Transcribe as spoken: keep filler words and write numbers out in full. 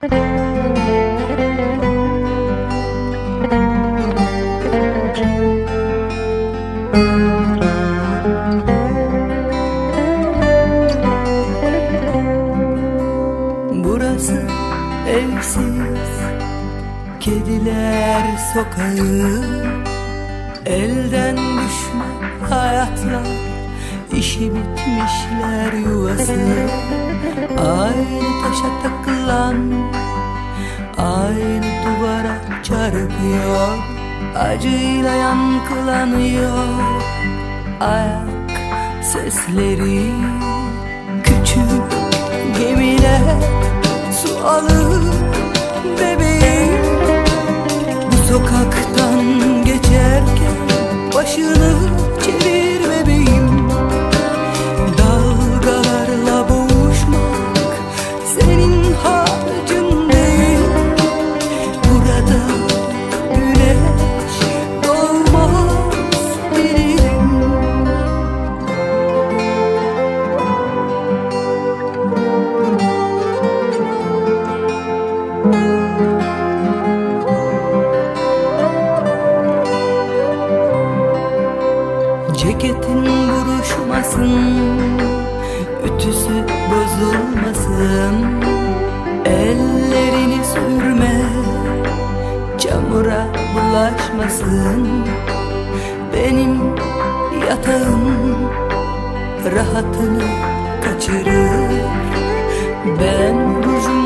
Burası evsiz kediler sokağı, elden düşme hayatlar, işi bitmişler yuvası. Aynı taşa takılan, aynı duvara çarpıyor, acıyla yankılanıyor ayak sesleri. Küçük gemiler su alır bebeğim, bu sokaktan geçerken başını çevir bebeğim. Dalgalarla boğuşmak senin harcın değil, burada güneş doğmaz bilirim. Ceketin buruşmasın, ütüsü bozulmasın, ellerini sürme, çamura bulaşmasın. Benim yatağım rahatını kaçırır, ben rujum